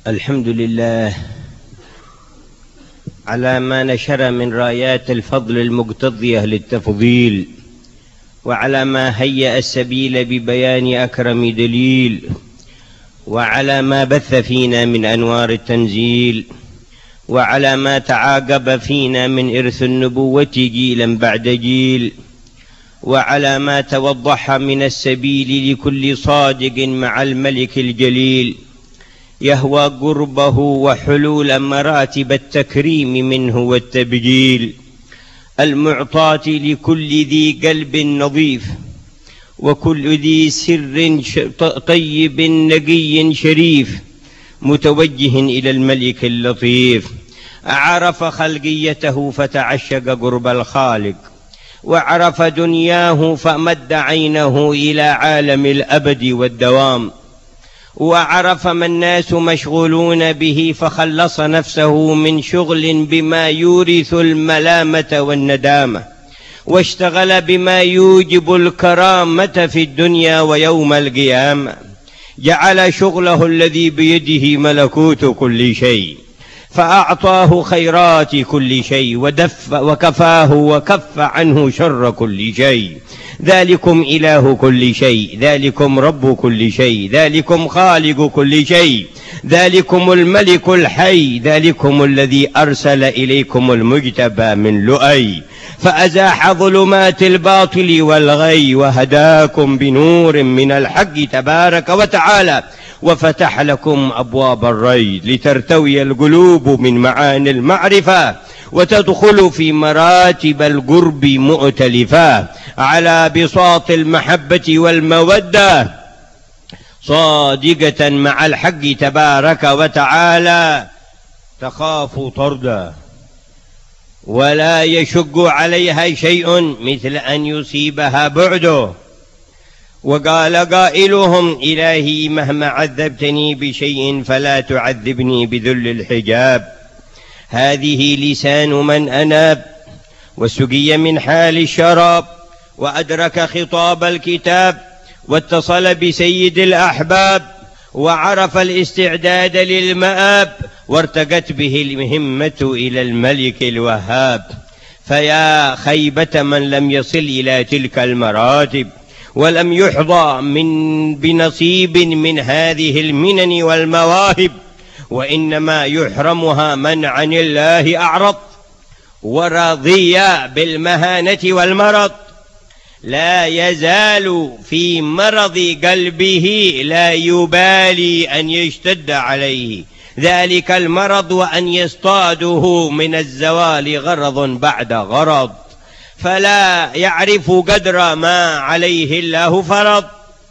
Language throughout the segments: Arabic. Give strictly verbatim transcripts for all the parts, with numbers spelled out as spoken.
الحمد لله على ما نشر من رايات الفضل المقتضية للتفضيل، وعلى ما هيأ السبيل ببيان أكرم دليل، وعلى ما بث فينا من أنوار التنزيل، وعلى ما تعاقب فينا من إرث النبوة جيلا بعد جيل، وعلى ما توضح من السبيل لكل صادق مع الملك الجليل يهوى قربه وحلول مراتب التكريم منه والتبجيل، المعطاة لكل ذي قلب نظيف وكل ذي سر طيب نقي شريف، متوجه إلى الملك اللطيف، عرف خلقيته فتعشق قرب الخالق، وعرف دنياه فمد عينه إلى عالم الأبد والدوام، وعرف ما الناس مشغولون به فخلص نفسه من شغل بما يورث الملامة والندامة، واشتغل بما يوجب الكرامة في الدنيا ويوم القيامة، جعل شغله الذي بيده ملكوت كل شيء فأعطاه خيرات كل شيء، ودف وكفاه وكف عنه شر كل شيء. ذلكم إله كل شيء، ذلكم رب كل شيء، ذلكم خالق كل شيء، ذلكم الملك الحي، ذلكم الذي أرسل إليكم المجتبى من لؤي فأزاح ظلمات الباطل والغي، وهداكم بنور من الحق تبارك وتعالى، وفتح لكم أبواب الري لترتوي القلوب من معاني المعرفة وتدخل في مراتب القرب مؤتلفة على بساط المحبة والمودة صادقة مع الحق تبارك وتعالى، تخاف طردا ولا يشق عليها شيء مثل أن يصيبها بعده. وقال قائلهم: إلهي مهما عذبتني بشيء فلا تعذبني بذل الحجاب. هذه لسان من أناب وسقي من حال الشراب، وأدرك خطاب الكتاب، واتصل بسيد الأحباب، وعرف الاستعداد للمآب، وارتقت به المهمة إلى الملك الوهاب. فيا خيبة من لم يصل إلى تلك المراتب ولم يحظى من بنصيب من هذه المنن والمواهب، وإنما يحرمها من عن الله أعرض ورضي بالمهانة والمرض. لا يزال في مرض قلبه لا يبالي أن يشتد عليه ذلك المرض وأن يصطاده من الزوال غرض بعد غرض، فلا يعرف قدر ما عليه الله فرض،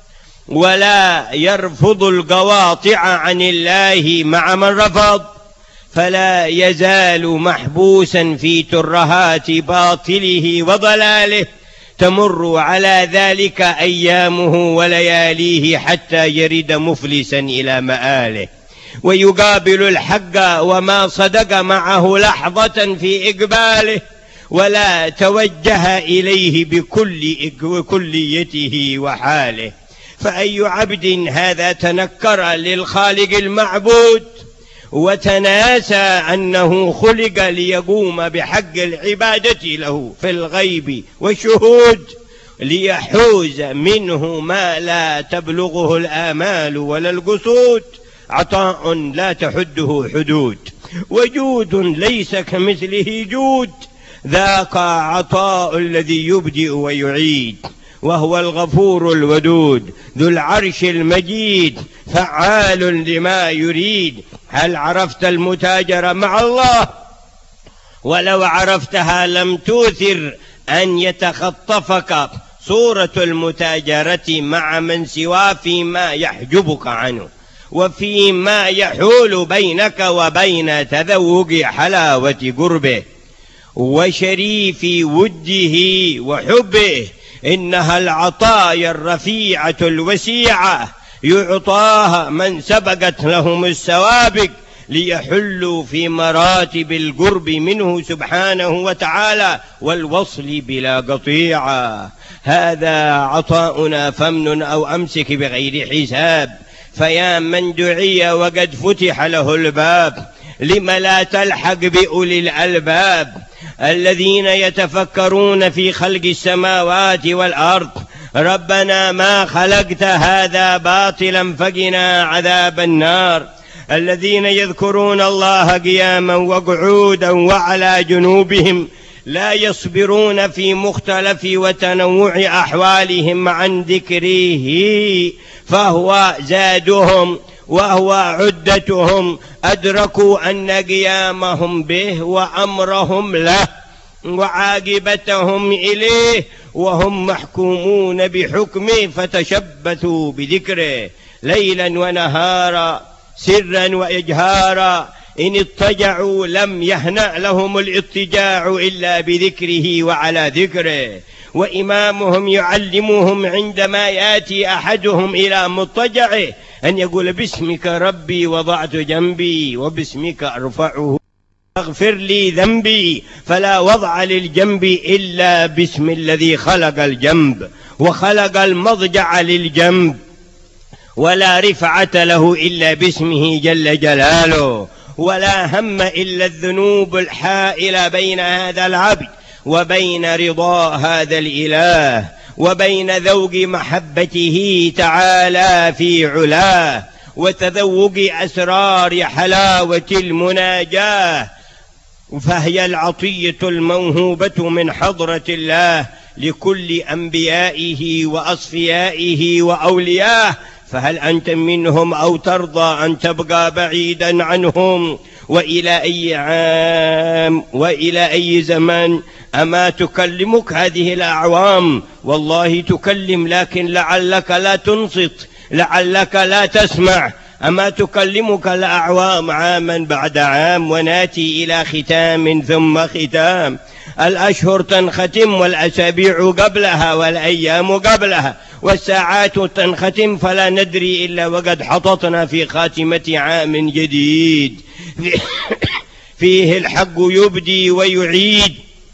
ولا يرفض القواطع عن الله مع من رفض، فلا يزال محبوسا في ترهات باطله وضلاله، تمر على ذلك أيامه ولياليه حتى يرد مفلسا إلى مآله، ويقابل الحق وما صدق معه لحظة في إقباله، ولا توجه إليه بكل كليته وحاله. فأي عبد هذا تنكر للخالق المعبود وتناسى أنه خلق ليقوم بحق العبادة له في الغيب والشهود، ليحوز منه ما لا تبلغه الآمال ولا القصود، عطاء لا تحده حدود، وجود ليس كمثله جود، ذاك عطاء الذي يبدئ ويعيد، وهو الغفور الودود ذو العرش المجيد فعال لما يريد. هل عرفت المتاجرة مع الله؟ ولو عرفتها لم توثر أن يتخطفك صورة المتاجرة مع من سوى فيما يحجبك عنه، وفيما يحول بينك وبين تذوق حلاوة قربه وشريف وده وحبه. إنها العطايا الرفيعة الوسيعة يعطاها من سبقت لهم السوابق، ليحلوا في مراتب القرب منه سبحانه وتعالى والوصل بلا قطيعة. هذا عطاؤنا فمن أو أمسك بغير حساب، فيا من دعي وقد فتح له الباب لم لا تلحق بأولي الألباب الذين يتفكرون في خلق السماوات والأرض. ربنا ما خلقت هذا باطلا فقنا عذاب النار. الذين يذكرون الله قياما وقعودا وعلى جنوبهم لا يصبرون في مختلف وتنوع أحوالهم عن ذكره فهو زادهم وهو عدتهم. أدركوا أن قيامهم به وأمرهم له وعاقبتهم إليه وهم محكومون بحكمه، فتشبثوا بذكره ليلا ونهارا سرا وإجهارا. إن اضطجعوا لم يهنأ لهم الاضطجاع إلا بذكره وعلى ذكره. وإمامهم يعلمهم عندما يأتي أحدهم إلى مضطجعه أن يقول باسمك ربي وضعت جنبي وباسمك أرفعه اغفر لي ذنبي. فلا وضع للجنب إلا باسم الذي خلق الجنب وخلق المضجع للجنب، ولا رفعة له إلا باسمه جل جلاله، ولا هم إلا الذنوب الحائلة بين هذا العبد وبين رضا هذا الإله وبين ذوق محبته تعالى في علاه وتذوق أسرار حلاوة المناجاة. فهي العطية الموهوبة من حضرة الله لكل أنبيائه وأصفيائه وأوليائه. فهل أنت منهم أو ترضى أن تبقى بعيدا عنهم؟ وإلى أي عام وإلى أي زمان؟ أما تكلمك هذه الأعوام؟ والله تكلم، لكن لعلك لا تنصت، لعلك لا تسمع. أما تكلمك الأعوام عاما بعد عام وناتي إلى ختام ثم ختام. الأشهر تنختم والأسابيع قبلها والأيام قبلها والساعات تنختم، فلا ندري إلا وقد حططنا في خاتمة عام جديد فيه الحق يبدي ويعيد.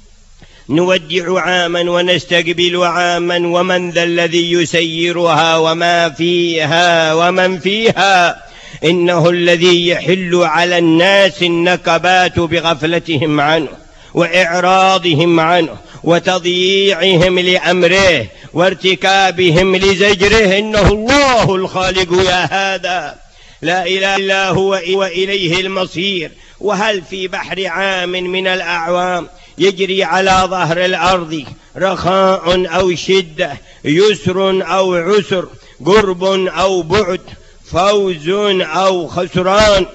نودع عاما ونستقبل عاما، ومن ذا الذي يسيرها وما فيها ومن فيها. إنه الذي يحل على الناس النكبات بغفلتهم عنه وإعراضهم عنه وتضييعهم لأمره وارتكابهم لزجره. إنه الله الخالق يا هذا، لا إله إلا هو وإليه المصير. وهل في بحر عام من الأعوام يجري على ظهر الأرض رخاء أو شدة، يسر أو عسر، قرب أو بعد، فوز أو خسران،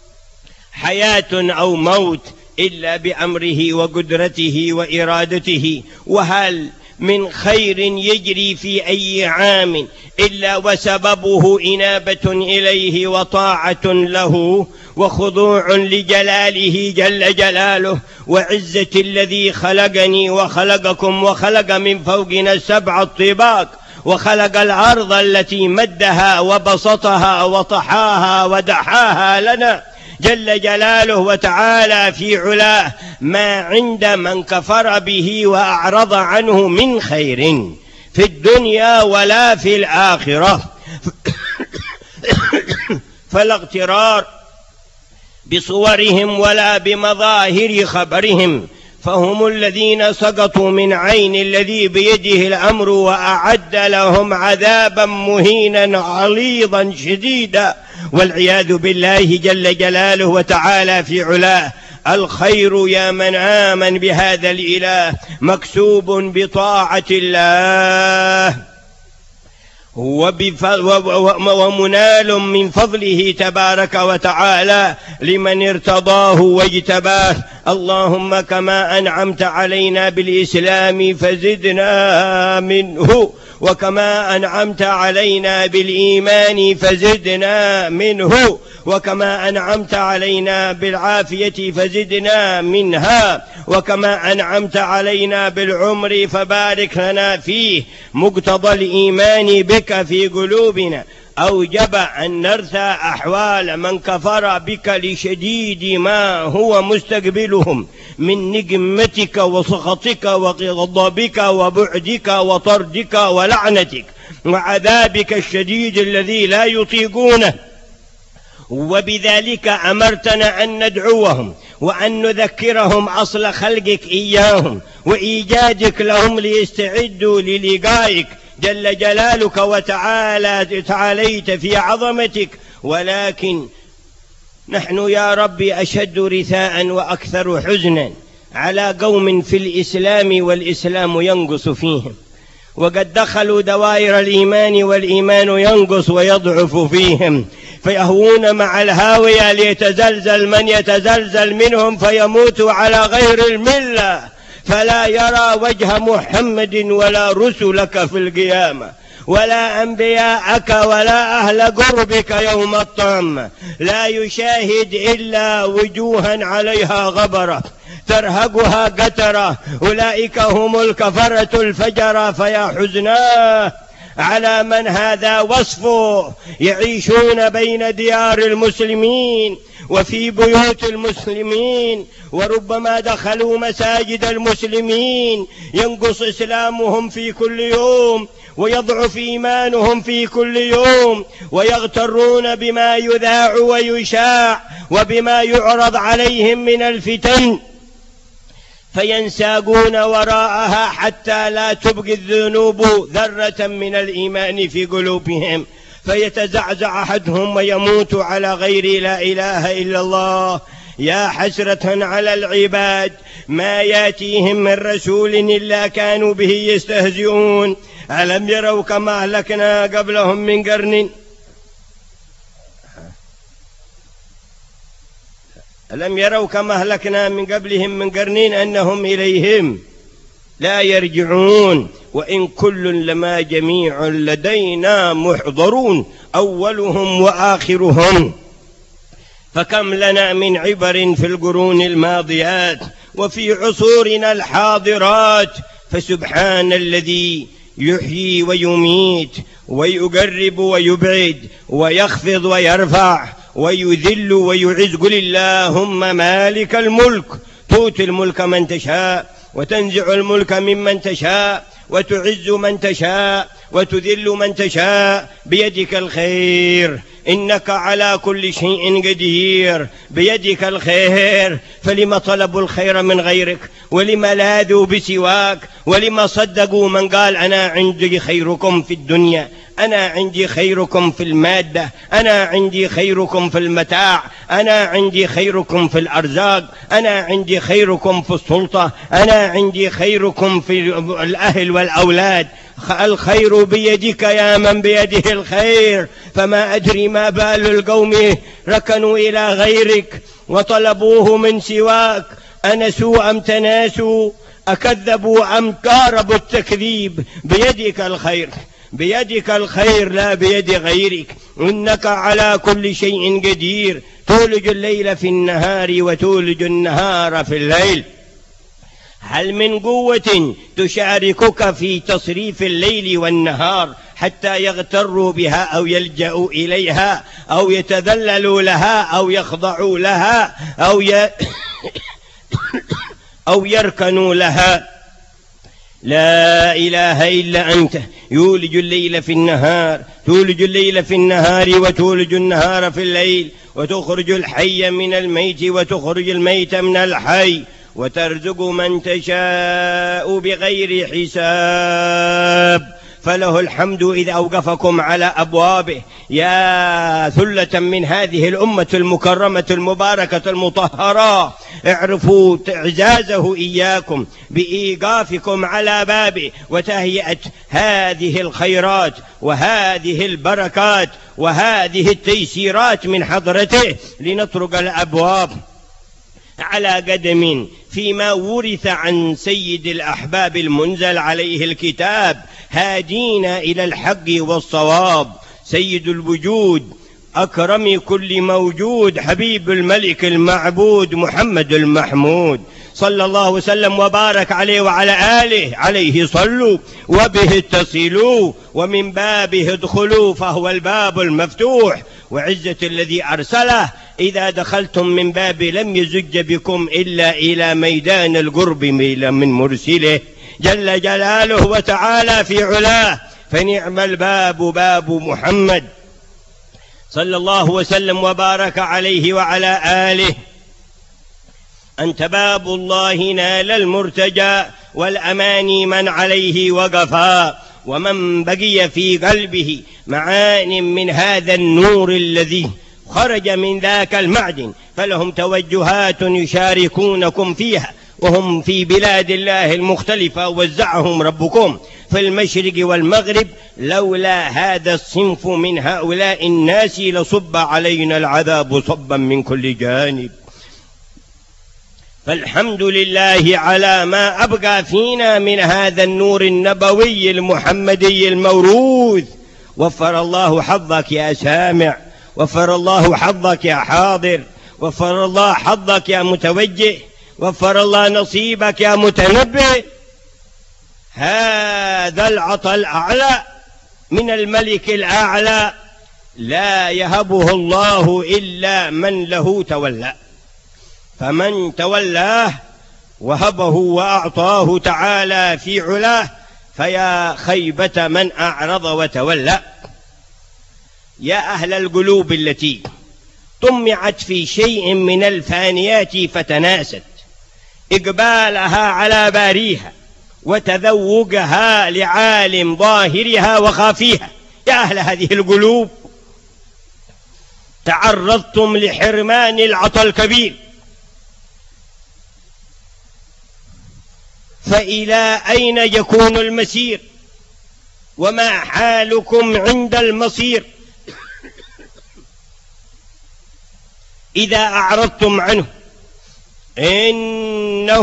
حياة أو موت، إلا بأمره وقدرته وإرادته؟ وهل من خير يجري في أي عام إلا وسببه إنابة إليه وطاعة له وخضوع لجلاله جل جلاله وعزة الذي خلقني وخلقكم وخلق من فوقنا سبع الطباق وخلق الأرض التي مدها وبسطها وطحاها ودحاها لنا جل جلاله وتعالى في علاه، ما عند من كفر به وأعرض عنه من خير في الدنيا ولا في الآخرة. فلا اغترار بصورهم ولا بمظاهر خبرهم، فهم الذين سقطوا من عين الذي بيده الأمر وأعد لهم عذابا مهينا غليظا شديدا والعياذ بالله جل جلاله وتعالى في علاه. الخير يا من آمن بهذا الإله مكسوب بطاعة الله ومنال من فضله تبارك وتعالى لمن ارتضاه واجتباه. اللهم كما أنعمت علينا بالإسلام فزدنا منه، وكما أنعمت علينا بالإيمان فزدنا منه، وكما أنعمت علينا بالعافية فزدنا منها، وكما أنعمت علينا بالعمر فبارك لنا فيه. مقتضى الإيمان بك في قلوبنا أوجب أن نرثى أحوال من كفر بك لشديد ما هو مستقبلهم من نقمتك وسخطك وغضبك وبعدك وطردك ولعنتك وعذابك الشديد الذي لا يطيقونه. وبذلك أمرتنا أن ندعوهم وأن نذكرهم أصل خلقك إياهم وإيجادك لهم ليستعدوا للقائك جل جلالك وتعالى تعاليت في عظمتك. ولكن نحن يا ربي أشد رثاء وأكثر حزنا على قوم في الإسلام والإسلام ينقص فيهم، وقد دخلوا دوائر الإيمان والإيمان ينقص ويضعف فيهم، فيهوون مع الهاوية ليتزلزل من يتزلزل منهم فيموت على غير الملة، فلا يرى وجه محمد ولا رسلك في القيامة ولا أنبياءك ولا أهل قربك يوم الطامة، لا يشاهد إلا وجوها عليها غبرة ترهقها قترة، أولئك هم الكفرة الفجرة. فيا حزناه على من هذا وصفه، يعيشون بين ديار المسلمين وفي بيوت المسلمين، وربما دخلوا مساجد المسلمين، ينقص إسلامهم في كل يوم ويضعف إيمانهم في كل يوم، ويغترون بما يذاع ويشاع وبما يعرض عليهم من الفتن، فينساقون وراءها حتى لا تبقي الذنوب ذرة من الإيمان في قلوبهم، فيتزعزع أحدهم ويموت على غير لا إله إلا الله. يا حسرة على العباد، ما ياتيهم من رسول إلا كانوا به يستهزئون. ألم يروا كما أهلكنا قبلهم من قرن ألم يروا كما أهلكنا من قبلهم من قرنين أنهم إليهم لا يرجعون، وإن كل لما جميع لدينا محضرون أولهم وآخرهم. فكم لنا من عبر في القرون الماضيات وفي عصورنا الحاضرات، فسبحان الذي يحيي ويميت ويقرب ويبعد ويخفض ويرفع ويذل ويعز. قل اللهم مالك الملك تؤتي الملك من تشاء وتنزع الملك ممن تشاء وتعز من تشاء وتذل من تشاء، بيدك الخير إنك على كل شيء قدير، بيدك الخير. فلما طلبوا الخير من غيرك، ولما لاذوا بسواك، ولما صدقوا من قال أنا عندي خيركم في الدنيا، أنا عندي خيركم في المادة، أنا عندي خيركم في المتاع، أنا عندي خيركم في الأرزاق، أنا عندي خيركم في السلطة، أنا عندي خيركم في الأهل والأولاد. الخير بيدك يا من بيده الخير، فما أدري ما بال القوم ركنوا إلى غيرك وطلبوه من سواك، أنسوا أم تناسوا، أكذبوا أم قاربوا التكذيب. بيدك الخير، بيدك الخير لا بيد غيرك، إنك على كل شيء قدير، تولج الليل في النهار وتولج النهار في الليل. هل من قوة تشاركك في تصريف الليل والنهار حتى يغتروا بها أو يلجأوا إليها أو يتذللوا لها أو يخضعوا لها أو ي... أو يركنوا لها؟ لا إله إلا أنت، يولج الليل في النهار، تولج الليل في النهار وتولج النهار في الليل، وتخرج الحي من الميت وتخرج الميت من الحي، وترزق من تشاء بغير حساب. فله الحمد إذ أوقفكم على أبوابه. يا ثلة من هذه الأمة المكرمة المباركة المطهرة، اعرفوا إعزازه إياكم بإيقافكم على بابه وتهيئة هذه الخيرات وهذه البركات وهذه التيسيرات من حضرته، لنطرق الأبواب على قدم فيما ورث عن سيد الأحباب المنزل عليه الكتاب، هادين إلى الحق والصواب، سيد الوجود، أكرم كل موجود، حبيب الملك المعبود محمد المحمود، صلى الله وسلم وبارك عليه وعلى آله. عليه صلوا وبه اتصلوا ومن بابه ادخلوا فهو الباب المفتوح، وعزة الذي أرسله إذا دخلتم من باب لم يزج بكم إلا إلى ميدان القرب من مرسله جل جلاله وتعالى في علاه. فنعم الباب باب محمد صلى الله وسلم وبارك عليه وعلى آله. أنت باب الله نال المرتجى والأماني من عليه وقفا، ومن بقي في قلبه معان من هذا النور الذي خرج من ذاك المعدن فلهم توجهات يشاركونكم فيها، وهم في بلاد الله المختلفة وزعهم ربكم في المشرق والمغرب. لولا هذا الصنف من هؤلاء الناس لصب علينا العذاب صبا من كل جانب. فالحمد لله على ما أبقى فينا من هذا النور النبوي المحمدي الموروث. وفر الله حظك يا سامع، وفر الله حظك يا حاضر، وفر الله حظك يا متوجه، وفر الله نصيبك يا متنبئ. هذا العطاء الأعلى من الملك الأعلى لا يهبه الله إلا من له تولى، فمن تولاه وهبه وأعطاه تعالى في علاه فيا خيبة من أعرض وتولى. يا أهل القلوب التي طمعت في شيء من الفانيات فتناست إقبالها على باريها وتذوقها لعالم ظاهرها وخافيها، يا أهل هذه القلوب تعرضتم لحرمان العطاء الكبير، فإلى أين يكون المسير؟ وما حالكم عند المصير إذا أعرضتم عنه؟ إنه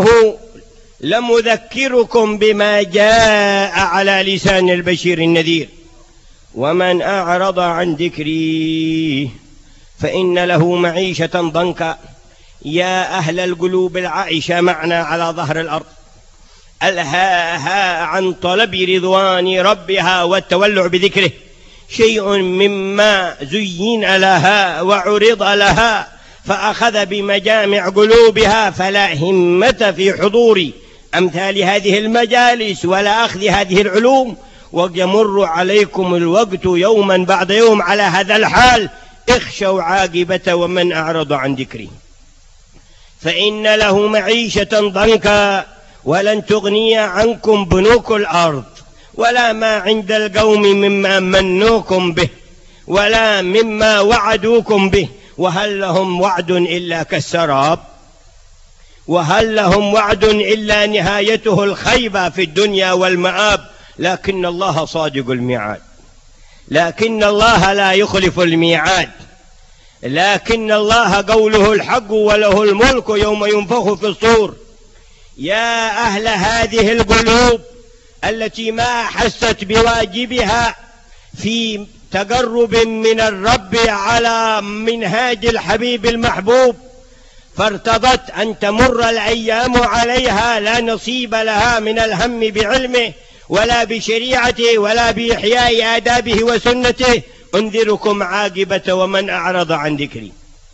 لمذكركم بما جاء على لسان البشير النذير. ومن أعرض عن ذكري فإن له معيشة ضنكا. يا أهل القلوب العائشة معنا على ظهر الأرض ألهاها عن طلب رضوان ربها والتولع بذكره شيء مما زين لها وعرض لها، فأخذ بمجامع قلوبها فلا همة في حضور أمثال هذه المجالس ولا أخذ هذه العلوم. ويمر عليكم الوقت يوما بعد يوم على هذا الحال. اخشوا عاقبة ومن أعرض عن ذكري فإن له معيشة ضنكا ولن تغني عنكم بنوك الأرض ولا ما عند القوم مما منوكم به ولا مما وعدوكم به. وهل لهم وعد إلا كالسراب؟ وهل لهم وعد إلا نهايته الخيبة في الدنيا والمآب؟ لكن الله صادق الميعاد، لكن الله لا يخلف الميعاد، لكن الله قوله الحق وله الملك يوم ينفخ في الصور. يا أهل هذه القلوب التي ما حست بواجبها في تقرب من الرب على منهاج الحبيب المحبوب، فارتضت أن تمر الأيام عليها لا نصيب لها من الهم بعلمه ولا بشريعته ولا بإحياء آدابه وسنته. أنذركم عاقبة ومن أعرض عن ذكري،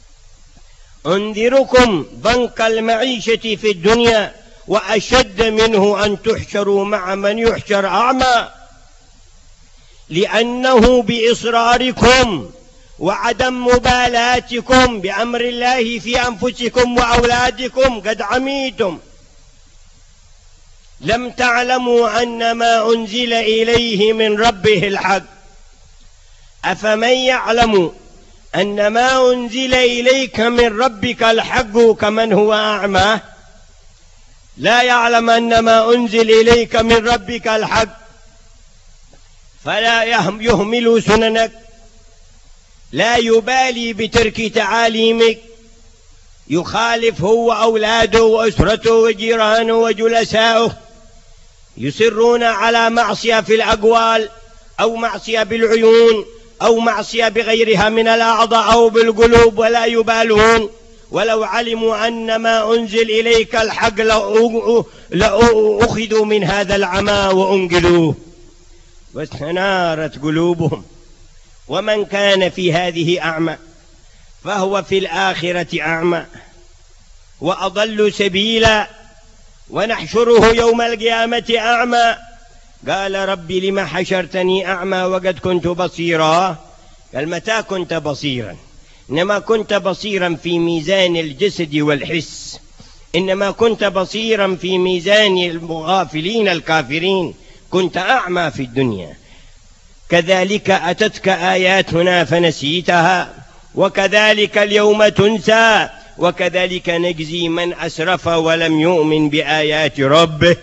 أنذركم ضنك المعيشة في الدنيا وأشد منه أن تحشروا مع من يحشر أعمى، لأنه بإصراركم وعدم مبالاتكم بأمر الله في أنفسكم وأولادكم قد عميتم. لم تعلموا أن ما أنزل إليه من ربه الحق. أفمن يعلم أن ما أنزل إليك من ربك الحق كمن هو أعمى؟ لا يعلم أن ما أنزل إليك من ربك الحق فلا يهمل سننك، لا يبالي بترك تعاليمك، يخالف هو وأولاده وأسرته وجيرانه وجلسائه، يصرون على معصية في الأقوال أو معصية بالعيون أو معصية بغيرها من الأعضاء أو بالقلوب ولا يبالون، ولو علموا أن ما أنزل إليك الحق لأخذوا من هذا العمى وأنقلوه، واستنارت قلوبهم. ومن كان في هذه أعمى فهو في الآخرة أعمى وأضل سبيلا، ونحشره يوم القيامة أعمى. قال ربي لما حشرتني أعمى وقد كنت بصيرا؟ قال متى كنت بصيرا؟ إنما كنت بصيرا في ميزان الجسد والحس، إنما كنت بصيرا في ميزان المغافلين الكافرين، كنت أعمى في الدنيا. كذلك أتتك آياتنا فنسيتها وكذلك اليوم تنسى وكذلك نجزي من أسرف ولم يؤمن بآيات ربه،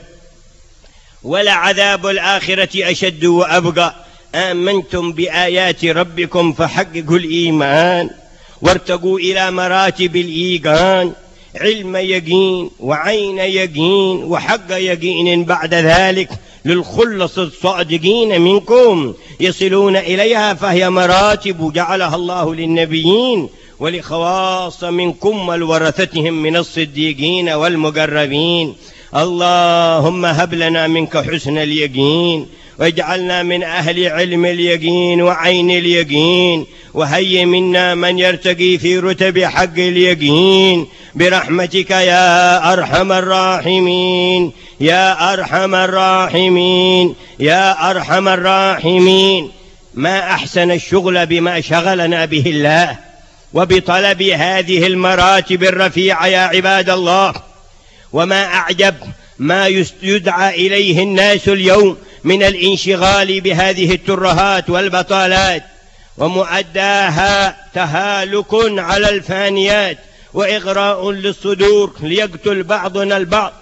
ولعذاب الآخرة أشد وأبقى. آمنتم بآيات ربكم فحققوا الإيمان وارتقوا إلى مراتب الإيقان، علم يقين وعين يقين وحق يقين، بعد ذلك للخلص الصادقين منكم يصلون إليها، فهي مراتب جعلها الله للنبيين ولخواص منكم والورثتهم من الصديقين والمقربين. اللهم هب لنا منك حسن اليقين واجعلنا من أهل علم اليقين وعين اليقين، وهيئ منا من يرتقي في رتب حق اليقين برحمتك يا أرحم الراحمين يا أرحم الراحمين يا أرحم الراحمين. ما أحسن الشغل بما شغلنا به الله وبطلب هذه المراتب الرفيعة يا عباد الله، وما أعجب ما يدعى إليه الناس اليوم من الانشغال بهذه الترهات والبطالات، ومؤداها تهالك على الفانيات وإغراء للصدور ليقتل بعضنا البعض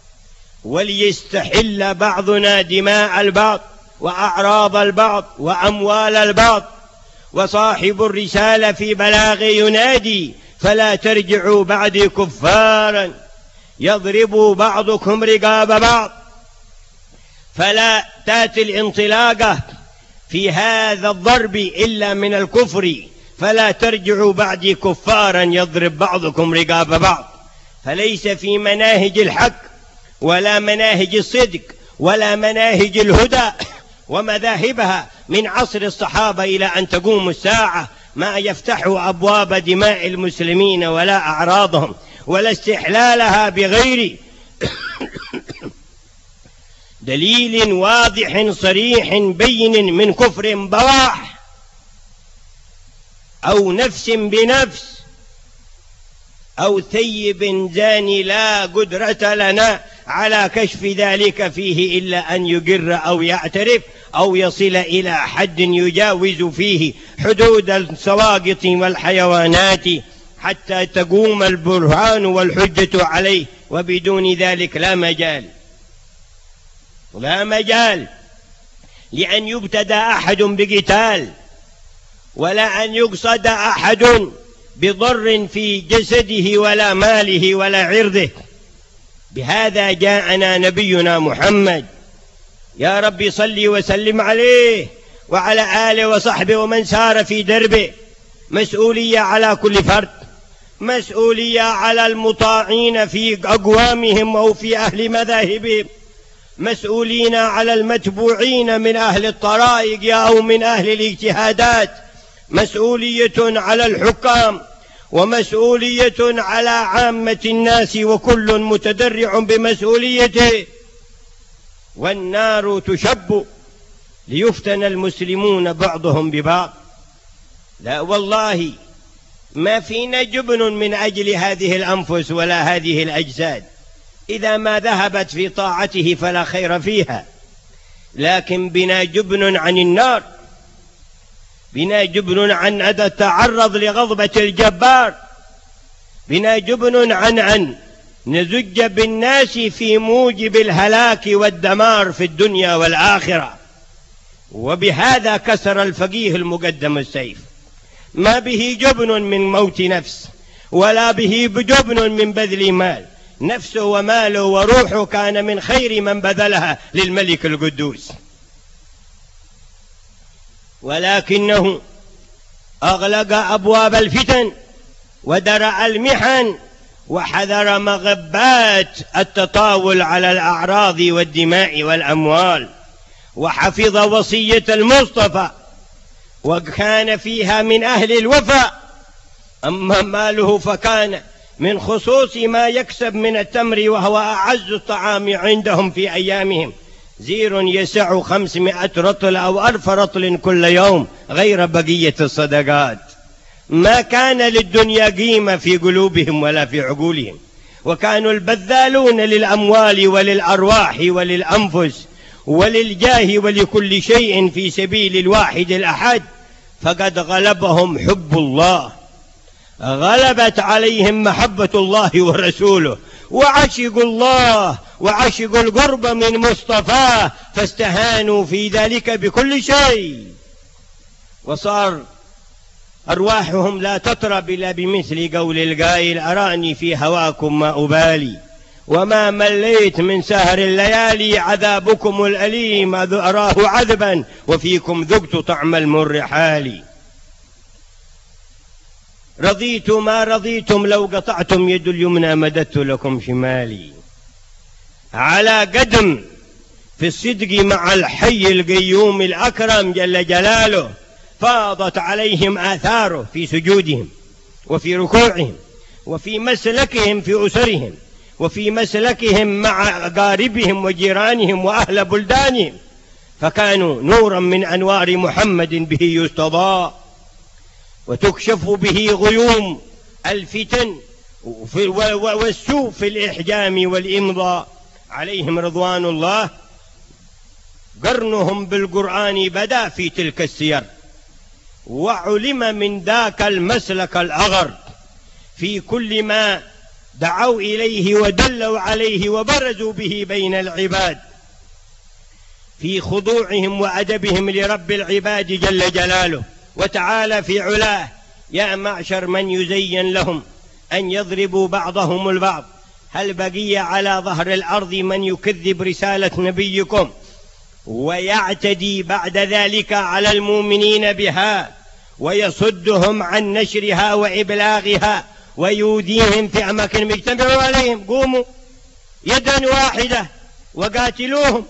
وليستحل بعضنا دماء البعض وأعراض البعض وأموال البعض. وصاحب الرسالة في بلاغ ينادي فلا ترجعوا بعدي كفارا يضرب بعضكم رقاب بعض، فلا تأتي الانطلاقة في هذا الضرب إلا من الكفر، فلا ترجعوا بعدي كفارا يضرب بعضكم رقاب بعض. فليس في مناهج الحق ولا مناهج الصدق ولا مناهج الهدى ومذاهبها من عصر الصحابة إلى أن تقوم الساعة ما يفتح أبواب دماء المسلمين ولا أعراضهم ولا استحلالها بغير دليل واضح صريح بين من كفر بواح أو نفس بنفس أو ثيب زاني لا قدرة لنا على كشف ذلك فيه إلا أن يقر أو يعترف أو يصل إلى حد يجاوز فيه حدود السواقط والحيوانات حتى تقوم البرهان والحجة عليه، وبدون ذلك لا مجال لا مجال لأن يبتدى أحد بقتال ولا أن يقصد أحد بضر في جسده ولا ماله ولا عرضه. بهذا جاءنا نبينا محمد، يا رب صل وسلم عليه وعلى آله وصحبه ومن سار في دربه. مسؤولية على كل فرد، مسؤولية على المطاعين في أقوامهم أو في أهل مذاهبهم، مسؤولين على المتبوعين من أهل الطرائق أو من أهل الاجتهادات، مسؤولية على الحكام ومسؤولية على عامة الناس، وكل متدرع بمسؤوليته. والنار تشب ليفتن المسلمون بعضهم ببعض. لا والله ما فينا جبن من أجل هذه الأنفس ولا هذه الأجساد، إذا ما ذهبت في طاعته فلا خير فيها، لكن بنا جبن عن النار، بنا جبن عن أن نتعرض لغضبة الجبار، بنا جبن عن أن نزج بالناس في موجب الهلاك والدمار في الدنيا والآخرة. وبهذا كسر الفقيه المقدم السيف، ما به جبن من موت نفس ولا به بجبن من بذل مال، نفسه وماله وروحه كان من خير من بذلها للملك القدوس، ولكنه أغلق أبواب الفتن ودرأ المحن وحذر مغبات التطاول على الأعراض والدماء والأموال، وحفظ وصية المصطفى وكان فيها من أهل الوفاء. أما ماله فكان من خصوص ما يكسب من التمر، وهو أعز الطعام عندهم في أيامهم، زير يسع خمسمائة رطل أو ألف رطل كل يوم، غير بقية الصدقات. ما كان للدنيا قيمة في قلوبهم ولا في عقولهم، وكانوا البذالون للأموال وللأرواح وللأنفس وللجاه ولكل شيء في سبيل الواحد الأحد. فقد غلبهم حب الله، غلبت عليهم محبة الله ورسوله، وعشقوا الله وعشقوا القرب من مصطفاه، فاستهانوا في ذلك بكل شيء، وصار أرواحهم لا تطرب إلا بمثل قول القائل: أراني في هواكم ما أبالي، وما مليت من سهر الليالي، عذابكم الأليم أراه عذبا، وفيكم ذقت طعم المر حالي. رضيت ما رضيتم لو قطعتم يد اليمنى مددت لكم شمالي. على قدم في الصدق مع الحي القيوم الأكرم جل جلاله، فاضت عليهم آثاره في سجودهم وفي ركوعهم وفي مسلكهم في أسرهم وفي مسلكهم مع أقاربهم وجيرانهم وأهل بلدانهم، فكانوا نورا من أنوار محمد به يستضاء وتكشف به غيوم الفتن والسوء في الإحجام والإمضاء عليهم رضوان الله. قرنهم بالقرآن بدا في تلك السير، وعلم من ذاك المسلك الأغر في كل ما دعوا إليه ودلوا عليه وبرزوا به بين العباد، في خضوعهم وأدبهم لرب العباد جل جلاله وتعالى في علاه: يا معشر من يزين لهم أن يضربوا بعضهم البعض، هل بقي على ظهر الأرض من يكذب رسالة نبيكم ويعتدي بعد ذلك على المؤمنين بها ويصدهم عن نشرها وإبلاغها ويوديهم في أماكن يجتمعوا عليهم؟ قوموا يدا واحدة وقاتلوهم.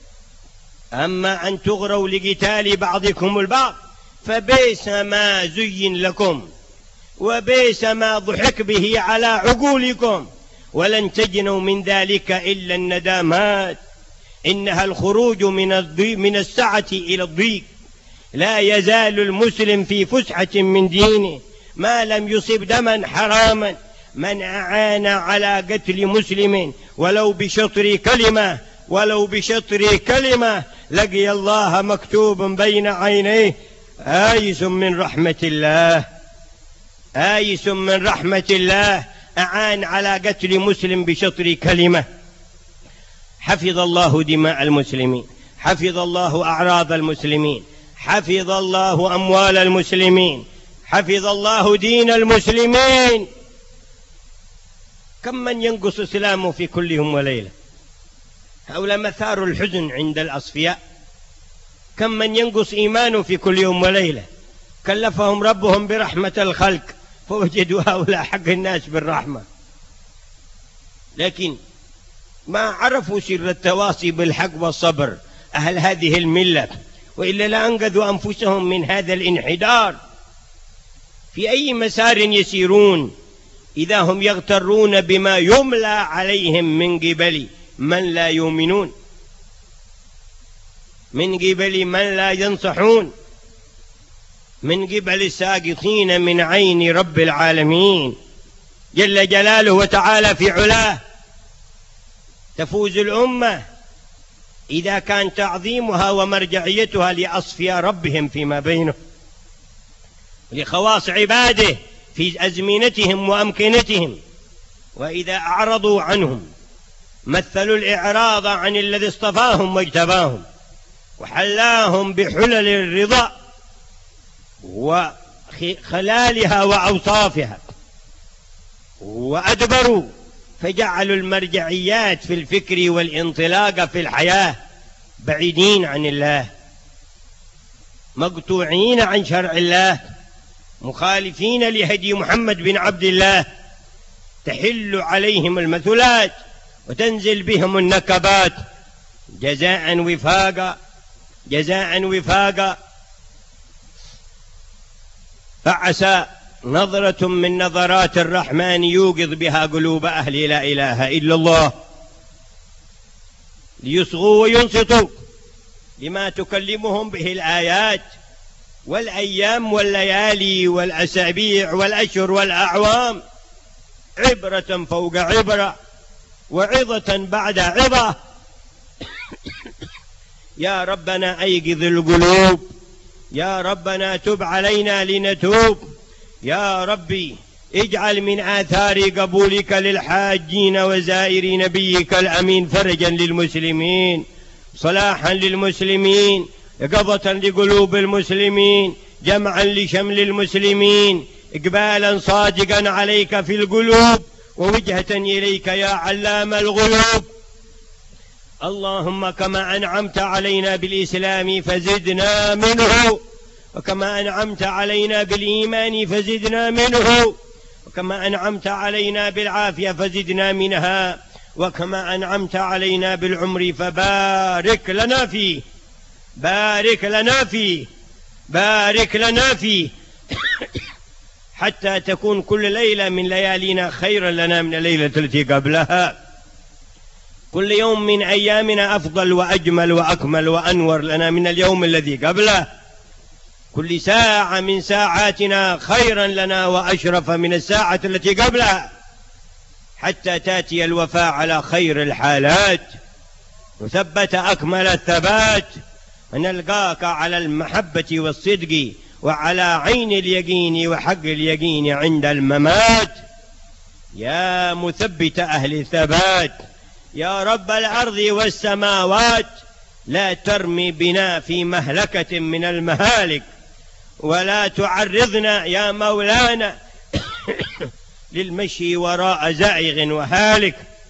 أما أن تغروا لقتال بعضكم البعض فبئس ما زين لكم وبئس ما ضحك به على عقولكم، ولن تجنوا من ذلك إلا الندامات. إنها الخروج من الضيق من السعة إلى الضيق. لا يزال المسلم في فسحة من دينه ما لم يصب دما حراما. من أعان على قتل مسلم ولو بشطر كلمة ولو بشطر كلمة لقي الله مكتوب بين عينيه آيس من رحمة الله، آيس من رحمة الله. أعان على قتل مسلم بشطر كلمة. حفظ الله دماء المسلمين، حفظ الله أعراض المسلمين، حفظ الله أموال المسلمين، حفظ الله دين المسلمين. كم من ينقص إسلامه في كل يوم وليلة؟ هؤلاء مثار الحزن عند الأصفياء. كم من ينقص إيمانه في كل يوم وليلة؟ كلفهم ربهم برحمة الخلق فوجدوا هؤلاء حق الناس بالرحمة، لكن ما عرفوا سر التواصي بالحق والصبر أهل هذه الملة، وإلا لأنقذوا أنفسهم من هذا الانحدار. في أي مسار يسيرون إذا هم يغترون بما يملى عليهم من قبل من لا يؤمنون، من قبل من لا ينصحون، من قبل الساقطين من عين رب العالمين جل جلاله وتعالى في علاه. تفوز الأمة إذا كان تعظيمها ومرجعيتها لأصفياء ربهم فيما بينه، لخواص عباده في أزمنتهم وأمكنتهم، وإذا أعرضوا عنهم مثلوا الإعراض عن الذي اصطفاهم واجتباهم وحلاهم بحلل الرضا وخلالها وأوصافها، وأدبروا فجعلوا المرجعيات في الفكر والانطلاق في الحياة بعيدين عن الله، مقطوعين عن شرع الله، مخالفين لهدي محمد بن عبد الله تحل عليهم المثلات وتنزل بهم النكبات جزاء وفاقا جزاء وفاقا. فعسى نظرة من نظرات الرحمن يوقظ بها قلوب أهل لا إله إلا الله ليصغوا وينصتوا لما تكلمهم به الآيات والأيام والليالي والأسابيع والأشهر والأعوام، عبرة فوق عبرة وعظة بعد عظة. يا ربنا أيقظ القلوب، يا ربنا تب علينا لنتوب، يا ربي اجعل من آثار قبولك للحاجين وزائري نبيك الأمين فرجا للمسلمين، صلاحا للمسلمين، يقظة لقلوب المسلمين، جمعا لشمل المسلمين، إقبالا صادقا عليك في القلوب ووجهة إليك يا علام الغيوب. اللهم كما أنعمت علينا بالإسلام فزدنا منه، وكما أنعمت علينا بالإيمان فزدنا منه، وكما أنعمت علينا بالعافية فزدنا منها، وكما أنعمت علينا بالعمر فبارك لنا فيه، بارك لنا فيه، بارك لنا فيه، حتى تكون كل ليلة من ليالينا خيرا لنا من الليلة التي قبلها، كل يوم من أيامنا أفضل وأجمل وأكمل وأنور لنا من اليوم الذي قبله، كل ساعة من ساعاتنا خيرا لنا وأشرف من الساعة التي قبلها، حتى تأتي الوفاة على خير الحالات وثبت أكمل الثبات، ونلقاك على المحبة والصدق وعلى عين اليقين وحق اليقين عند الممات. يا مثبت أهل الثبات، يا رب الأرض والسماوات، لا ترمي بنا في مهلكة من المهالك، ولا تعرضنا يا مولانا للمشي وراء زائغ وهالك.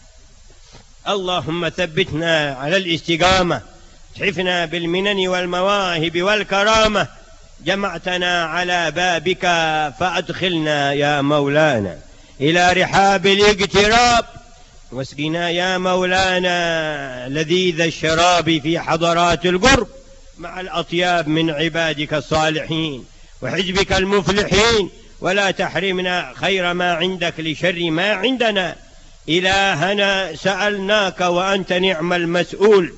اللهم ثبتنا على الاستقامة، تحفنا بالمنن والمواهب والكرامة، جمعتنا على بابك فأدخلنا يا مولانا إلى رحاب الاقتراب، واسقنا يا مولانا لذيذ الشراب في حضرات القرب مع الأطياب من عبادك الصالحين وحزبك المفلحين، ولا تحرمنا خير ما عندك لشر ما عندنا. إلهنا سألناك وأنت نعم المسؤول،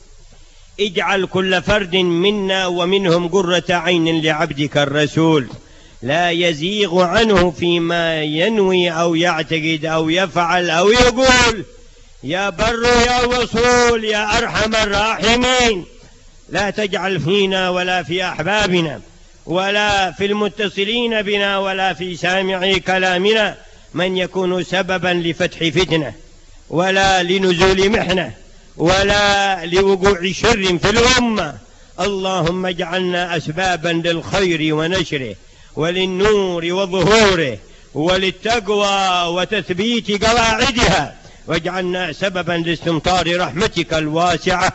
اجعل كل فرد منا ومنهم قرة عين لعبدك الرسول، لا يزيغ عنه فيما ينوي أو يعتقد أو يفعل أو يقول. يا بر يا وصول يا أرحم الراحمين، لا تجعل فينا ولا في أحبابنا ولا في المتصلين بنا ولا في سامعي كلامنا من يكون سببا لفتح فتنة ولا لنزول محنة ولا لوقوع شر في الأمة. اللهم اجعلنا أسبابا للخير ونشره وللنور وظهوره وللتقوى وتثبيت قواعدها، واجعلنا سببا لاستمطار رحمتك الواسعة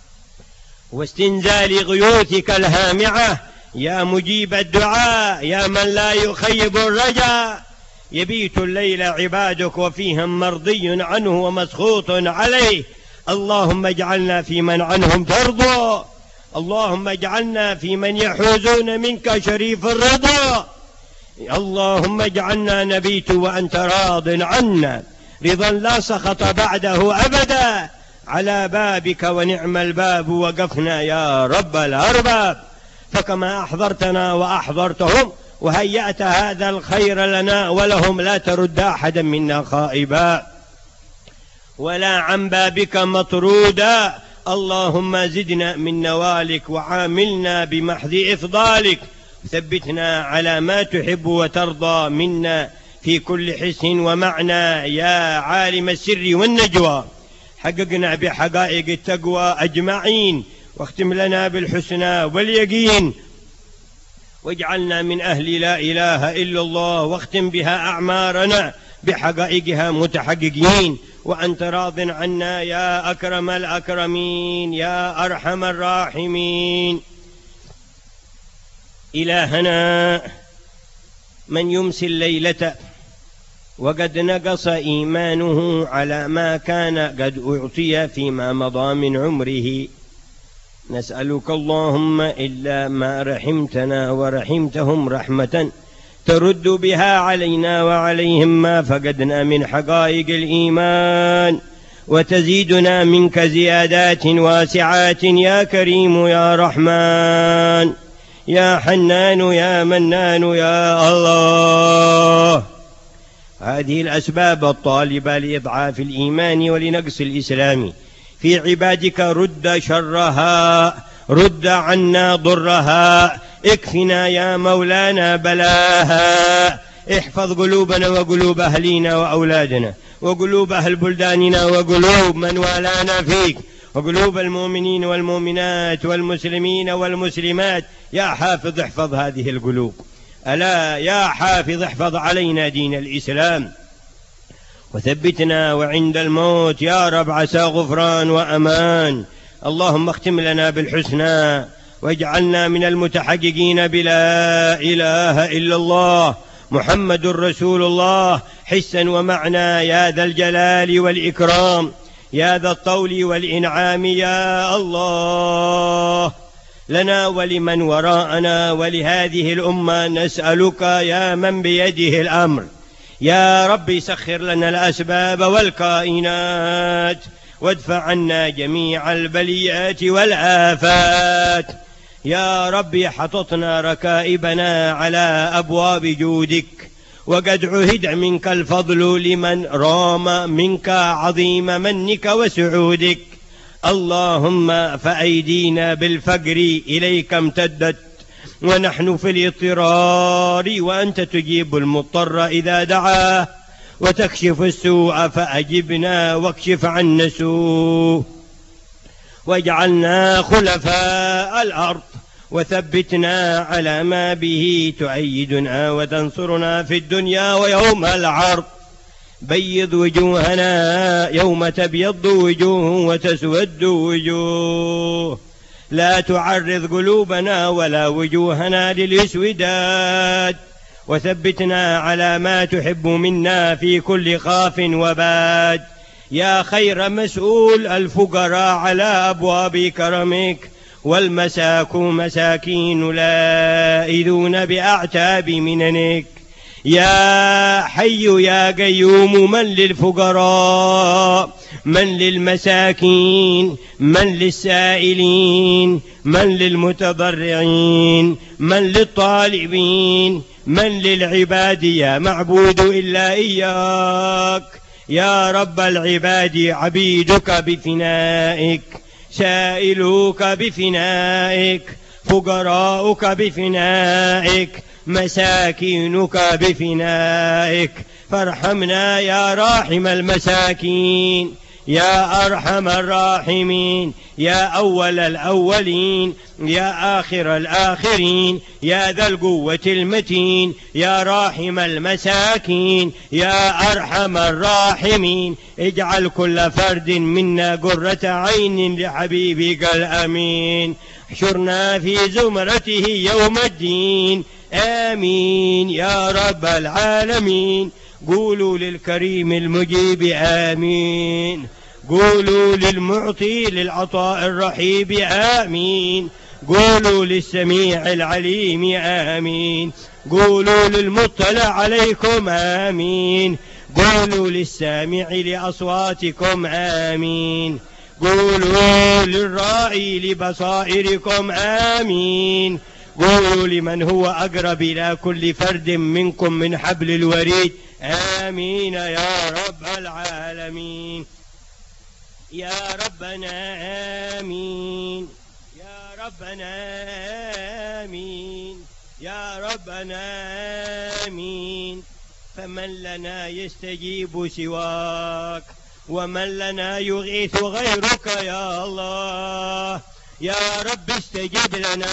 واستنزال غيوثك الهامعة. يا مجيب الدعاء، يا من لا يخيب الرجاء، يبيت الليل عبادك وفيهم مرضي عنه ومسخوط عليه. اللهم اجعلنا في من عنهم ترضى، اللهم اجعلنا في من يحوزون منك شريف الرضا. اللهم اجعلنا نبيت وأنت راض عنا رضا لا سخط بعده أبدا. على بابك ونعم الباب وقفنا يا رب الأرباب، فكما أحضرتنا وأحضرتهم وهيأت هذا الخير لنا ولهم، لا ترد أحدا منا خائبا ولا عن بابك مطرودا. اللهم زدنا من نوالك وعاملنا بمحض إفضالك، ثبتنا على ما تحب وترضى منا في كل حسن ومعنى يا عالم السر والنجوى. حققنا بحقائق التقوى أجمعين، واختم لنا بالحسنى واليقين، واجعلنا من أهل لا إله إلا الله، واختم بها أعمارنا بحقائقها متحققين، وأنت راض عنا يا أكرم الأكرمين يا أرحم الراحمين. إلهنا من يمسي الليلة وقد نقص إيمانه على ما كان قد أعطي فيما مضى من عمره، نسألك اللهم إلا ما رحمتنا ورحمتهم رحمة ترد بها علينا وعليهم ما فقدنا من حقائق الإيمان، وتزيدنا منك زيادات واسعات يا كريم يا رحمن يا حنان يا منان يا الله. هذه الأسباب الطالبة لإضعاف الإيمان ولنقص الإسلام في عبادك رد شرها، رد عنا ضرها، اكفنا يا مولانا بلاها، احفظ قلوبنا وقلوب أهلينا وأولادنا وقلوب أهل بلداننا وقلوب من والانا فيك وقلوب المؤمنين والمؤمنات والمسلمين والمسلمات. يا حافظ احفظ هذه القلوب، ألا يا حافظ احفظ علينا دين الإسلام وثبتنا وعند الموت يا رب عسى غفران وأمان. اللهم اختم لنا بالحسنى واجعلنا من المتحققين بلا إله إلا الله محمد رسول الله حسا ومعنى يا ذا الجلال والإكرام يا ذا الطول والإنعام يا الله. لنا ولمن وراءنا ولهذه الأمة نسألك يا من بيده الأمر يا رب سخر لنا الأسباب والكائنات وادفع عنا جميع البليات والآفات. يا رب حططنا ركائبنا على أبواب جودك وقد عهد منك الفضل لمن رام منك عظيم منك وسعودك. اللهم فأيدينا بالفقر إليك امتدت ونحن في الاضطرار وأنت تجيب المضطر إذا دعاه وتكشف السوء فأجبنا واكشف عنا السوء واجعلنا خلفاء الأرض وثبتنا على ما به تؤيدنا وتنصرنا في الدنيا ويوم العرض. بيض وجوهنا يوم تبيض وجوه وتسود وجوه، لا تعرض قلوبنا ولا وجوهنا للإسوداد، وثبتنا على ما تحب منا في كل خاف وباد. يا خير مسؤول الفقراء على أبواب كرمك والمساك مساكين لائذون بأعتاب مننك. يا حي يا قيوم من للفقراء من للمساكين من للسائلين من للمتضرعين من للطالبين من للعباد يا معبود إلا إياك. يا رب العباد عبيدك بفنائك سائلوك بفنائك فقراؤك بفنائك مساكينك بفنائك، فارحمنا يا راحم المساكين يا أرحم الراحمين يا أول الأولين يا آخر الآخرين يا ذا القوة المتين يا راحم المساكين يا أرحم الراحمين. اجعل كل فرد منا قرة عين لحبيبك الأمين، احشرنا في زمرته يوم الدين آمين يا رب العالمين. قولوا للكريم المجيب آمين، قولوا للمعطي للعطاء الرحيب آمين، قولوا للسميع العليم آمين، قولوا للمطلع عليكم آمين، قولوا للسامع لأصواتكم آمين، قولوا للرائي لبصائركم آمين، قولوا لمن هو أقرب إلى كل فرد منكم من حبل الوريد آمين يا رب العالمين. يا ربنا آمين يا ربنا آمين يا ربنا آمين. فمن لنا يستجيب سواك ومن لنا يغيث غيرك يا الله. يا رب استجب لنا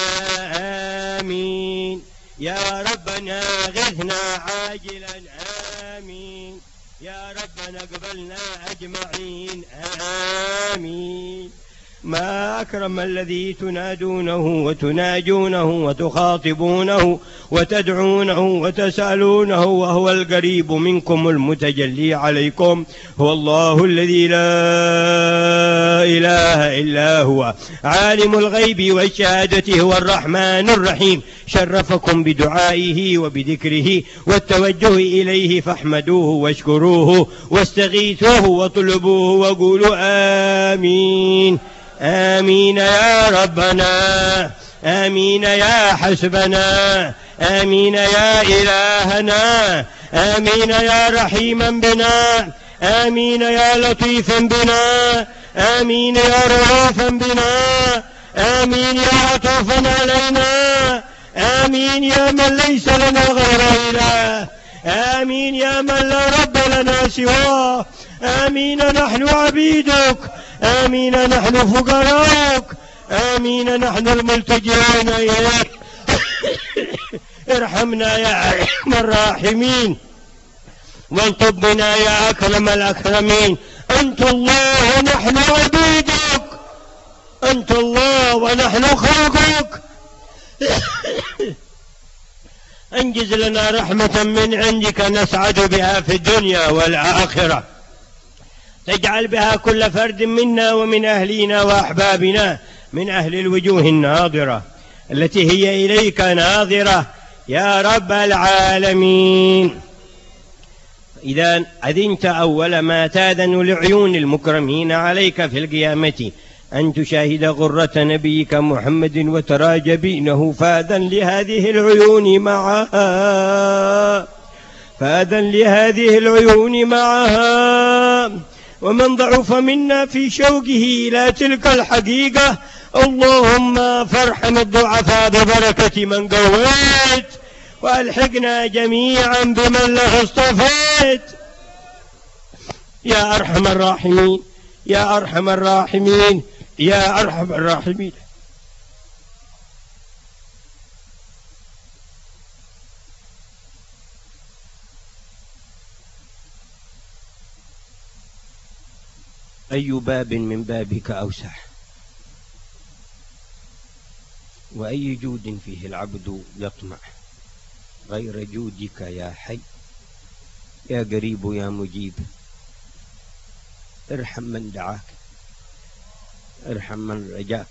آمين يا ربنا غثنا عاجلا آمين يا ربنا اقبلنا أجمعين آمين. ما أكرم الذي تنادونه وتناجونه وتخاطبونه وتدعونه وتسألونه وهو القريب منكم المتجلي عليكم. هو الله الذي لا إله إلا هو عالم الغيب والشهادة، هو الرحمن الرحيم، شرفكم بدعائه وبذكره والتوجه إليه، فاحمدوه واشكروه واستغيثوه واطلبوه وقولوا آمين. آمين يا ربنا، آمين يا حسبنا، آمين يا إلهنا، آمين يا رحيما بنا، آمين يا لطيفا بنا، آمين يا رؤوفا بنا، آمين يا عطوفا علينا، آمين يا من ليس لنا غير إله، آمين يا من لا رب لنا سواه، آمين نحن عبيدك، آمين نحن فقراءك، آمين نحن الملتجئون إليك. ارحمنا يا أرحم الراحمين، والطب بنا يا أكرم الأكرمين. أنت الله ونحن عبيدك، أنت الله ونحن خلقك. أنجز لنا رحمة من عندك نسعد بها في الدنيا والآخرة، تجعل بها كل فرد منا ومن أهلنا وأحبابنا من أهل الوجوه الناظرة التي هي إليك ناظرة يا رب العالمين. إذا أذنت أول ما تاذن لعيون المكرمين عليك في القيامة أن تشاهد غرة نبيك محمد وترى جبينه، فأذن لهذه العيون معها، فأذن لهذه العيون معها. ومن ضعف منا في شوقه إلى تلك الحقيقة اللهم فارحم الضعفاء ببركة من قويت، وألحقنا جميعا بمن له اصطفيت يا أرحم الراحمين، يا أرحم الراحمين، يا أرحم الراحمين. أي باب من بابك أوسع، وأي جود فيه العبد يطمع غير جودك يا حي يا قريب يا مجيب. ارحم من دعاك، ارحم من رجاك،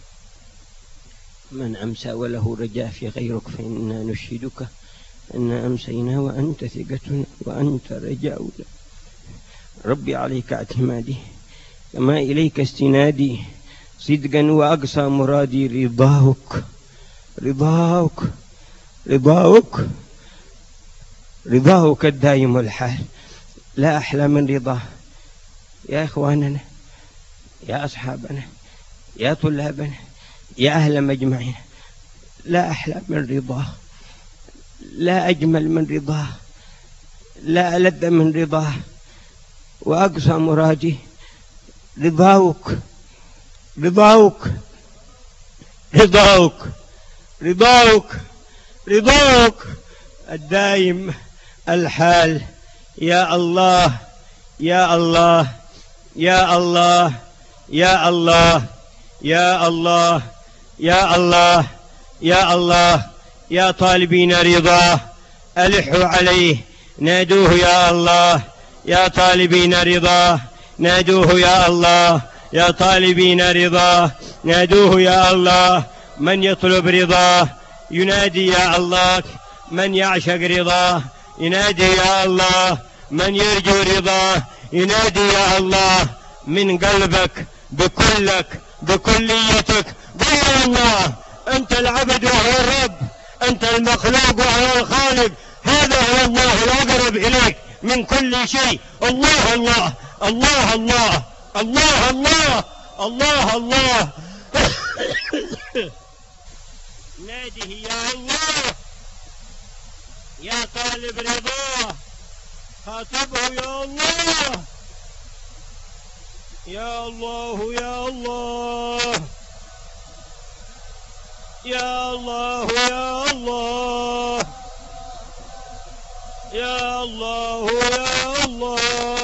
من أمسى وله رجاء في غيرك فإنا نشهدك أن أمسينا وأنت ثقتنا وأنت رجاؤنا. ربي عليك اعتمادي كما إليك استنادي، صدقا وأقصى مرادي رضاك، رضاك، رضاك، رضاك الدائم الحال، لا أحلى من رضاه. يا إخواننا، يا أصحابنا، يا طلابنا، يا أهل مجمعنا، لا أحلى من رضاه، لا أجمل من رضاه، لا ألذ من رضاه، وأقصى مرادي رضاك، رضاك، رضاك، رضاك، رضاك الدائم الحال. يا الله، يا الله، يا الله، يا الله، يا الله، يا الله، يا الله، يا طالبين رضاه ألحوا عليه نادوه يا الله، يا طالبين رضاه نادوه يا الله، يا طالبين رضاه نادوه يا الله. من يطلب رضاه ينادي يا الله، من يعشق رضاه ينادي يا الله، من يرجو رضاه ينادي يا الله. من قلبك بكلك بكليتك قل يا الله أنت العبد وهو الرب، أنت المخلوق وهو الخالق، هذا هو الله الأقرب إليك من كل شيء. الله الله الله الله الله الله الله الله ناده يا الله، يا طالب رضاه خاطبه يا الله، يا الله، يا الله، يا الله، يا الله، يا الله، يا الله.